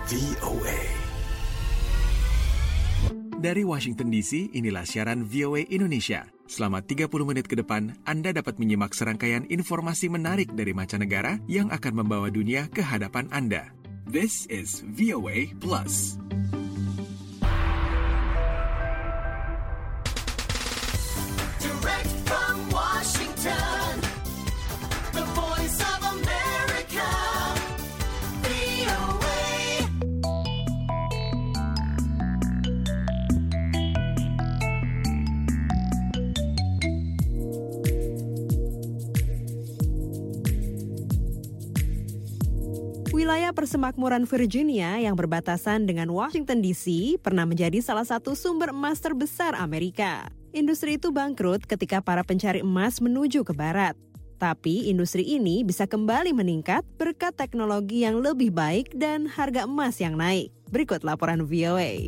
VOA. Dari Washington DC, inilah siaran VOA Indonesia. Selama 30 menit ke depan, Anda dapat menyimak serangkaian informasi menarik dari mancanegara yang akan membawa dunia ke hadapan Anda. This is VOA Plus. Direct from Washington, the voice of America, VOA. Wilayah persemakmuran Virginia yang berbatasan dengan Washington DC pernah menjadi salah satu sumber emas terbesar Amerika. Industri itu bangkrut ketika para pencari emas menuju ke barat. Tapi industri ini bisa kembali meningkat berkat teknologi yang lebih baik dan harga emas yang naik. Berikut laporan VOA.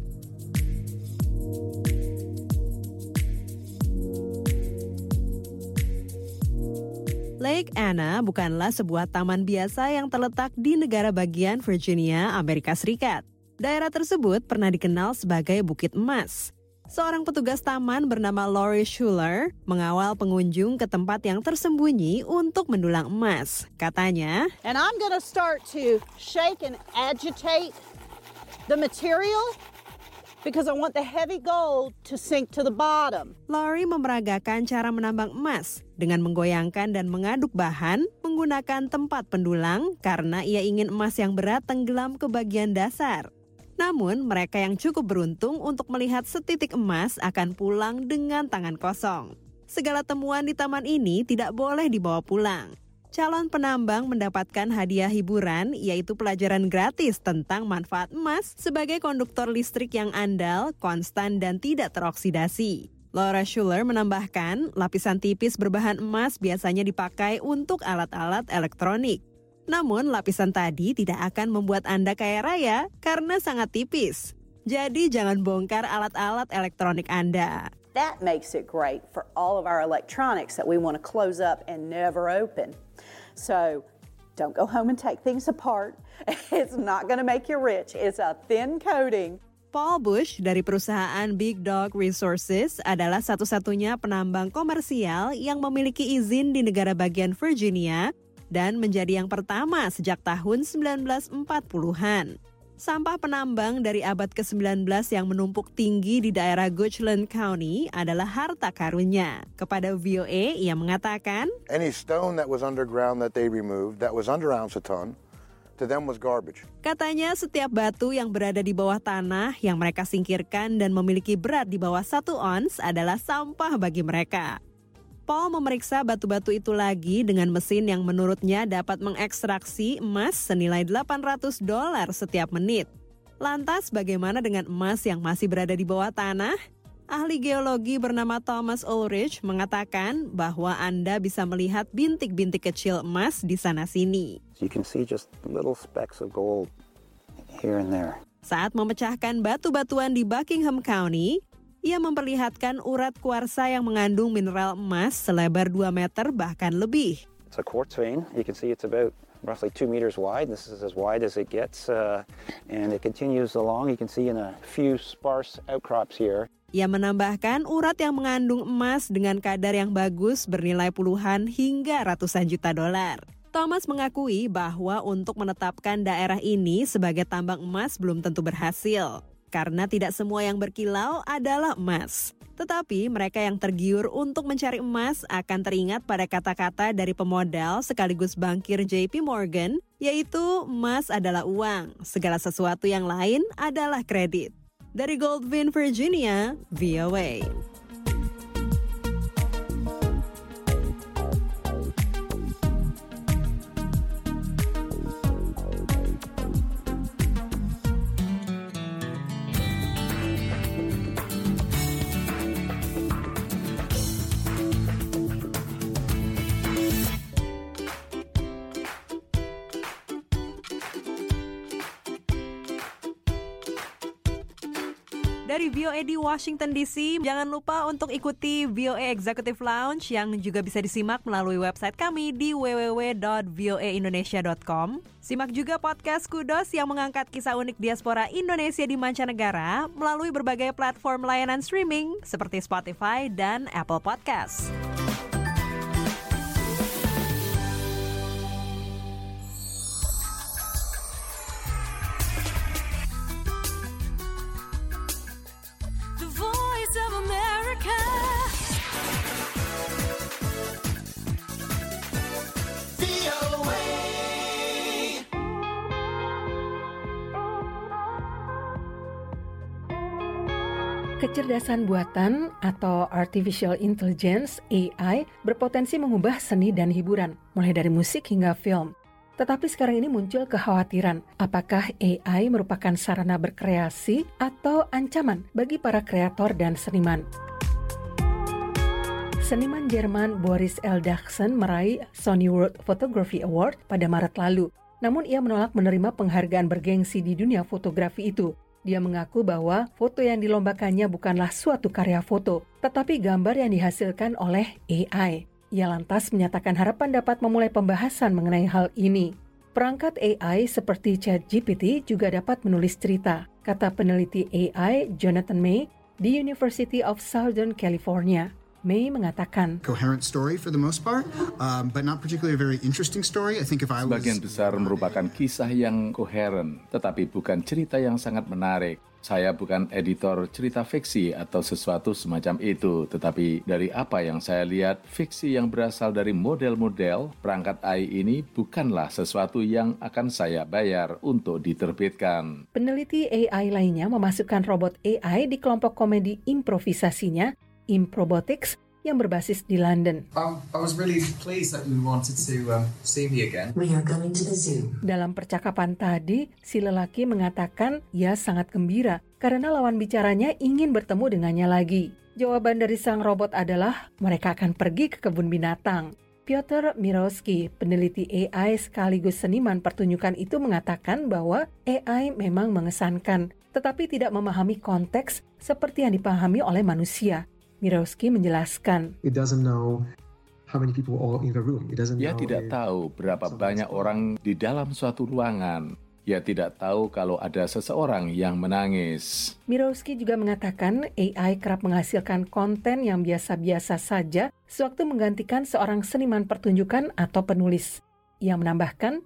Lake Anna bukanlah sebuah taman biasa yang terletak di negara bagian Virginia, Amerika Serikat. Daerah tersebut pernah dikenal sebagai Bukit Emas. Seorang petugas taman bernama Lori Schuler mengawal pengunjung ke tempat yang tersembunyi untuk mendulang emas. Katanya, And I'm going to start to shake and agitate the material because I want the heavy gold to sink to the bottom. Lori memeragakan cara menambang emas dengan menggoyangkan dan mengaduk bahan menggunakan tempat pendulang karena ia ingin emas yang berat tenggelam ke bagian dasar. Namun, mereka yang cukup beruntung untuk melihat setitik emas akan pulang dengan tangan kosong. Segala temuan di taman ini tidak boleh dibawa pulang. Calon penambang mendapatkan hadiah hiburan, yaitu pelajaran gratis tentang manfaat emas sebagai konduktor listrik yang andal, konstan, dan tidak teroksidasi. Laura Schuler menambahkan, lapisan tipis berbahan emas biasanya dipakai untuk alat-alat elektronik. Namun, lapisan tadi tidak akan membuat Anda kaya raya karena sangat tipis. Jadi, jangan bongkar alat-alat elektronik Anda. That makes it great for all of our electronics that we want to close up and never open. So, don't go home and take things apart. It's not going to make you rich. It's a thin coating. Paul Bush dari perusahaan Big Dog Resources adalah satu-satunya penambang komersial yang memiliki izin di negara bagian Virginia dan menjadi yang pertama sejak tahun 1940-an. Sampah penambang dari abad ke-19 yang menumpuk tinggi di daerah Goochland County adalah harta karunnya. Kepada VOA, ia mengatakan, Any stone that was underground that they removed, that was under ounce a ton, to them was garbage. Katanya setiap batu yang berada di bawah tanah yang mereka singkirkan dan memiliki berat di bawah 1 ons adalah sampah bagi mereka. Paul memeriksa batu-batu itu lagi dengan mesin yang menurutnya dapat mengekstraksi emas senilai $800 setiap menit. Lantas bagaimana dengan emas yang masih berada di bawah tanah? Ahli geologi bernama Thomas Ulrich mengatakan bahwa Anda bisa melihat bintik-bintik kecil emas di sana-sini. You can see just little specks of gold here and there. Saat memecahkan batu-batuan di Buckingham County, ia memperlihatkan urat kuarsa yang mengandung mineral emas selebar 2 meter bahkan lebih. It's a quartz vein. You can see it's about roughly 2 meters wide. This is as wide as it gets, and it continues along. You can see in a few sparse outcrops here. Ia menambahkan urat yang mengandung emas dengan kadar yang bagus bernilai puluhan hingga ratusan juta dolar. Thomas mengakui bahwa untuk menetapkan daerah ini sebagai tambang emas belum tentu berhasil. Karena tidak semua yang berkilau adalah emas. Tetapi mereka yang tergiur untuk mencari emas akan teringat pada kata-kata dari pemodal sekaligus bankir JP Morgan, yaitu emas adalah uang, segala sesuatu yang lain adalah kredit. Dari Goldvin, Virginia, VOA. Dari VOA di Washington DC, jangan lupa untuk ikuti VOA Executive Lounge yang juga bisa disimak melalui website kami di www.voaindonesia.com. Simak juga podcast Kudos yang mengangkat kisah unik diaspora Indonesia di mancanegara melalui berbagai platform layanan streaming seperti Spotify dan Apple Podcasts. Kecerdasan buatan atau Artificial Intelligence (AI) berpotensi mengubah seni dan hiburan, mulai dari musik hingga film. Tetapi sekarang ini muncul kekhawatiran, apakah AI merupakan sarana berkreasi atau ancaman bagi para kreator dan seniman? Seniman Jerman Boris Eldagsen meraih Sony World Photography Award pada Maret lalu. Namun ia menolak menerima penghargaan bergengsi di dunia fotografi itu. Dia mengaku bahwa foto yang dilombakannya bukanlah suatu karya foto, tetapi gambar yang dihasilkan oleh AI. Ia lantas menyatakan harapan dapat memulai pembahasan mengenai hal ini. Perangkat AI seperti ChatGPT juga dapat menulis cerita, kata peneliti AI Jonathan May di University of Southern California. May mengatakan, coherent story for the most part, but not particularly a very interesting story. I think if I was... Sebagian besar merupakan kisah yang koheren, tetapi bukan cerita yang sangat menarik. Saya bukan editor cerita fiksi atau sesuatu semacam itu, tetapi dari apa yang saya lihat, fiksi yang berasal dari model-model perangkat AI ini bukanlah sesuatu yang akan saya bayar untuk diterbitkan. Peneliti AI lainnya memasukkan robot AI di kelompok komedi improvisasinya, Improbotics, yang berbasis di London. I was really pleased that you wanted to see me again. We are going to the zoo. Dalam percakapan tadi, si lelaki mengatakan ia sangat gembira karena lawan bicaranya ingin bertemu dengannya lagi. Jawaban dari sang robot adalah mereka akan pergi ke kebun binatang. Piotr Mirowski, peneliti AI sekaligus seniman pertunjukan itu mengatakan bahwa AI memang mengesankan, tetapi tidak memahami konteks seperti yang dipahami oleh manusia. Mirowski menjelaskan, Ia tidak tahu berapa banyak orang di dalam suatu ruangan. Ia tidak tahu kalau ada seseorang yang menangis. Mirowski juga mengatakan AI kerap menghasilkan konten yang biasa-biasa saja sewaktu menggantikan seorang seniman pertunjukan atau penulis. Ia menambahkan,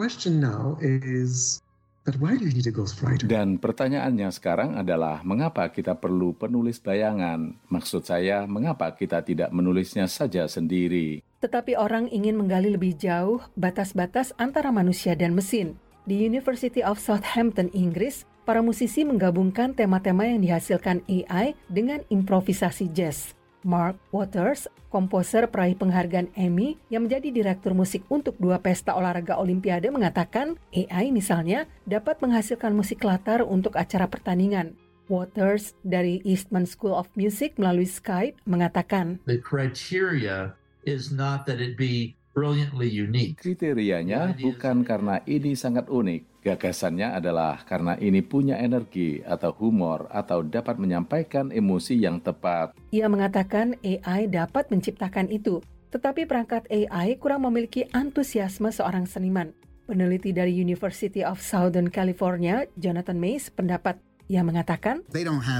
dan pertanyaannya sekarang adalah mengapa kita perlu penulis bayangan? Maksud saya, mengapa kita tidak menulisnya saja sendiri? Tetapi orang ingin menggali lebih jauh batas-batas antara manusia dan mesin. Di University of Southampton, Inggris, para musisi menggabungkan tema-tema yang dihasilkan AI dengan improvisasi jazz. Mark Waters, komposer peraih penghargaan Emmy yang menjadi direktur musik untuk 2 pesta olahraga Olimpiade, mengatakan AI misalnya dapat menghasilkan musik latar untuk acara pertandingan. Waters dari Eastman School of Music melalui Skype mengatakan, The criteria is not that it be brilliantly unique. Kriterianya bukan karena ini sangat unik. Gagasannya adalah karena ini punya energi atau humor atau dapat menyampaikan emosi yang tepat. Ia mengatakan AI dapat menciptakan itu, tetapi perangkat AI kurang memiliki antusiasme seorang seniman. Peneliti dari University of Southern California, Jonathan Mays, pendapat. Ia mengatakan,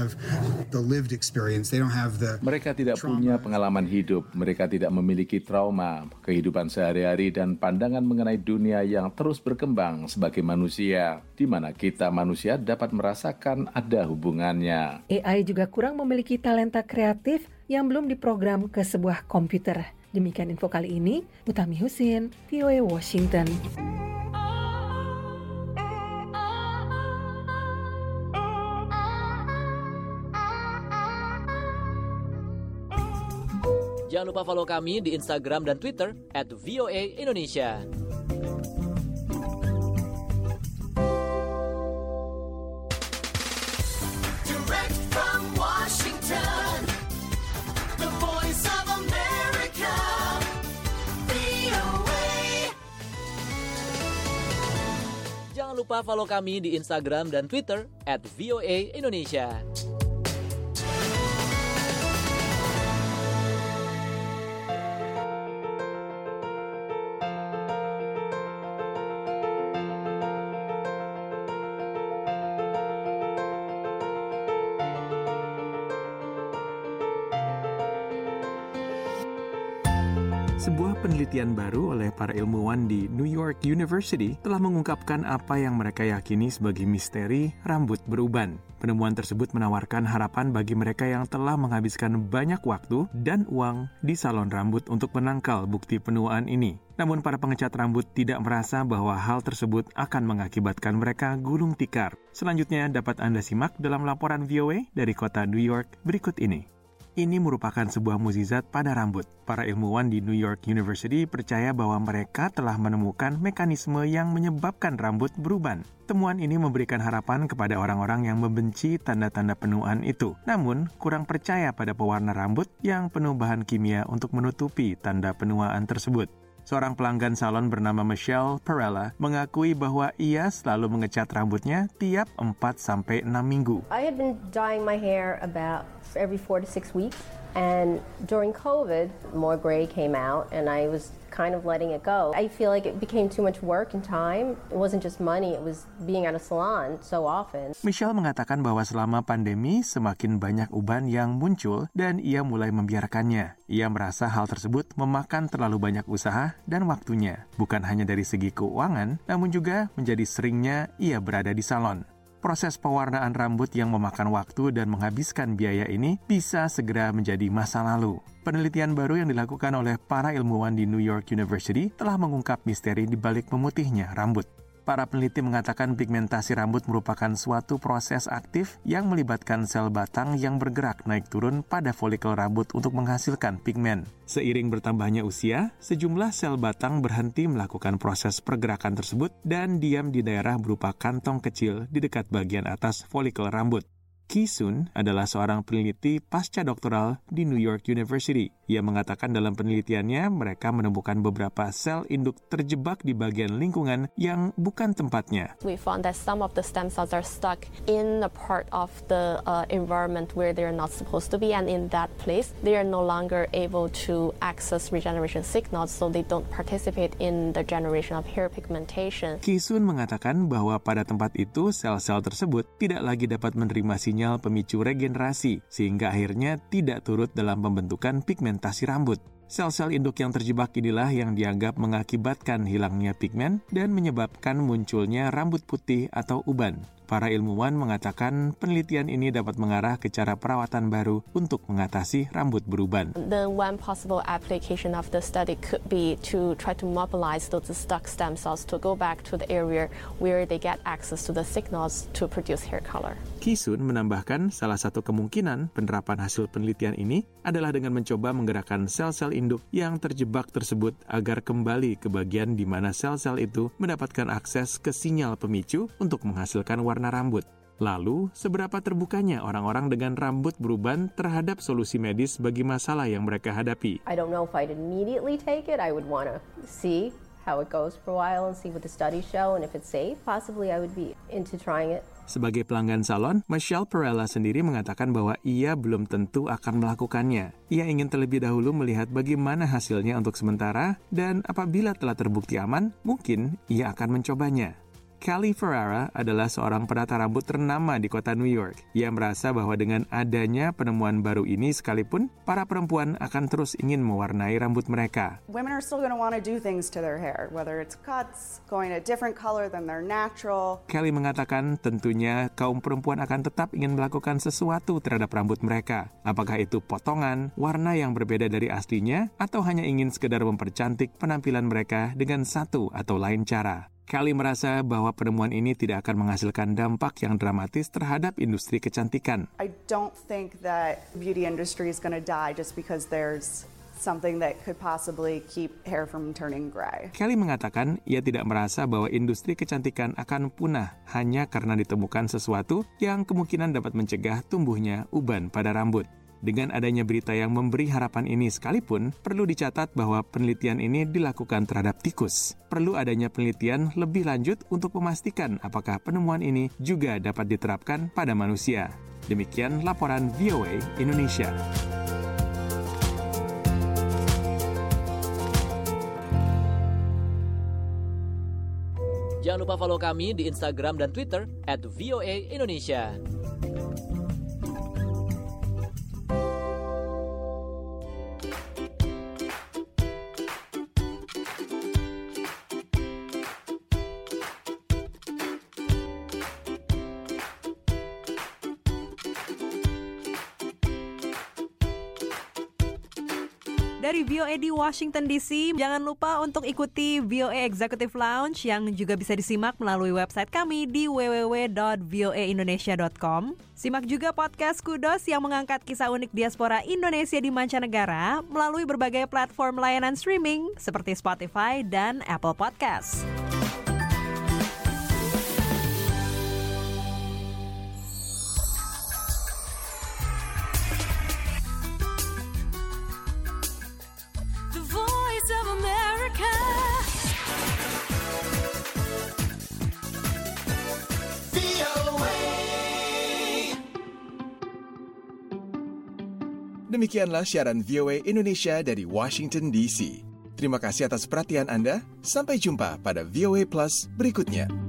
mereka tidak punya pengalaman hidup, mereka tidak memiliki trauma, kehidupan sehari-hari dan pandangan mengenai dunia yang terus berkembang sebagai manusia, di mana kita manusia dapat merasakan ada hubungannya. AI juga kurang memiliki talenta kreatif yang belum diprogram ke sebuah komputer. Demikian info kali ini, Utami Husin, VOA Washington. Jangan lupa follow kami di Instagram dan Twitter @VOA_Indonesia. Direct from Washington, the voice of America, VOA. Jangan lupa follow kami di Instagram dan Twitter @VOA_Indonesia. Sebuah penelitian baru oleh para ilmuwan di New York University telah mengungkapkan apa yang mereka yakini sebagai misteri rambut beruban. Penemuan tersebut menawarkan harapan bagi mereka yang telah menghabiskan banyak waktu dan uang di salon rambut untuk menangkal bukti penuaan ini. Namun para pengecat rambut tidak merasa bahwa hal tersebut akan mengakibatkan mereka gulung tikar. Selanjutnya dapat Anda simak dalam laporan VOA dari kota New York berikut ini. Ini merupakan sebuah mukjizat pada rambut. Para ilmuwan di New York University percaya bahwa mereka telah menemukan mekanisme yang menyebabkan rambut beruban. Temuan ini memberikan harapan kepada orang-orang yang membenci tanda-tanda penuaan itu, namun kurang percaya pada pewarna rambut yang penuh bahan kimia untuk menutupi tanda penuaan tersebut. Seorang pelanggan salon bernama Michelle Perella mengakui bahwa ia selalu mengecat rambutnya tiap 4-6 minggu. I had been dyeing my hair about every 4 to 6 weeks, and during COVID, more gray came out, and I was kind of letting it go. I feel like it became too much work and time. It wasn't just money, it was being at a salon so often. Michelle mengatakan bahwa selama pandemi semakin banyak uban yang muncul dan ia mulai membiarkannya. Ia merasa hal tersebut memakan terlalu banyak usaha dan waktunya, bukan hanya dari segi keuangan, namun juga menjadi seringnya ia berada di salon. Proses pewarnaan rambut yang memakan waktu dan menghabiskan biaya ini bisa segera menjadi masa lalu. Penelitian baru yang dilakukan oleh para ilmuwan di New York University telah mengungkap misteri di balik memutihnya rambut. Para peneliti mengatakan pigmentasi rambut merupakan suatu proses aktif yang melibatkan sel batang yang bergerak naik turun pada folikel rambut untuk menghasilkan pigmen. Seiring bertambahnya usia, sejumlah sel batang berhenti melakukan proses pergerakan tersebut dan diam di daerah berupa kantong kecil di dekat bagian atas folikel rambut. Ki-sun adalah seorang peneliti pasca doktoral di New York University. Ia mengatakan dalam penelitiannya mereka menemukan beberapa sel induk terjebak di bagian lingkungan yang bukan tempatnya. We found that some of the stem cells are stuck in a part of the environment where they're not supposed to be, and in that place they are no longer able to access regeneration signals, so they don't participate in the generation of hair pigmentation. Ki-sun mengatakan bahwa pada tempat itu sel-sel tersebut tidak lagi dapat menerima sinyal pemicu regenerasi, sehingga akhirnya tidak turut dalam pembentukan pigmentasi rambut. Sel-sel induk yang terjebak inilah yang dianggap mengakibatkan hilangnya pigmen dan menyebabkan munculnya rambut putih atau uban. Para ilmuwan mengatakan penelitian ini dapat mengarah ke cara perawatan baru untuk mengatasi rambut beruban. The one possible application of the study could be to try to mobilize those stuck stem cells to go back to the area where they get access to the signals to produce hair color. Ki-sun menambahkan salah satu kemungkinan penerapan hasil penelitian ini adalah dengan mencoba menggerakkan sel-sel induk yang terjebak tersebut agar kembali ke bagian di mana sel-sel itu mendapatkan akses ke sinyal pemicu untuk menghasilkan warna rambut. Lalu, seberapa terbukanya orang-orang dengan rambut beruban terhadap solusi medis bagi masalah yang mereka hadapi? I don't know if I'd immediately take it. I would want to see how it goes for a while and see what the studies show, and if it's safe, possibly I would be into trying it. Sebagai pelanggan salon, Michelle Perella sendiri mengatakan bahwa ia belum tentu akan melakukannya. Ia ingin terlebih dahulu melihat bagaimana hasilnya untuk sementara, dan apabila telah terbukti aman, mungkin ia akan mencobanya. Kelly Ferrara adalah seorang penata rambut ternama di kota New York. Ia merasa bahwa dengan adanya penemuan baru ini sekalipun, para perempuan akan terus ingin mewarnai rambut mereka. Women are still going to want to do things to their hair, whether it's cuts, going a different color than their natural. Kelly mengatakan tentunya kaum perempuan akan tetap ingin melakukan sesuatu terhadap rambut mereka. Apakah itu potongan, warna yang berbeda dari aslinya, atau hanya ingin sekedar mempercantik penampilan mereka dengan satu atau lain cara. Kelly merasa bahwa penemuan ini tidak akan menghasilkan dampak yang dramatis terhadap industri kecantikan. I don't think that beauty industry is going to die just because there's something that could possibly keep hair from turning gray. Kelly mengatakan ia tidak merasa bahwa industri kecantikan akan punah hanya karena ditemukan sesuatu yang kemungkinan dapat mencegah tumbuhnya uban pada rambut. Dengan adanya berita yang memberi harapan ini sekalipun, perlu dicatat bahwa penelitian ini dilakukan terhadap tikus. Perlu adanya penelitian lebih lanjut untuk memastikan apakah penemuan ini juga dapat diterapkan pada manusia. Demikian laporan VOA Indonesia. Jangan lupa follow kami di Instagram dan Twitter @VOA_Indonesia. Dari VOA di Washington DC, jangan lupa untuk ikuti VOA Executive Lounge yang juga bisa disimak melalui website kami di www.voaindonesia.com. Simak juga podcast Kudos yang mengangkat kisah unik diaspora Indonesia di mancanegara melalui berbagai platform layanan streaming seperti Spotify dan Apple Podcasts. Demikianlah siaran VOA Indonesia dari Washington DC. Terima kasih atas perhatian Anda. Sampai jumpa pada VOA Plus berikutnya.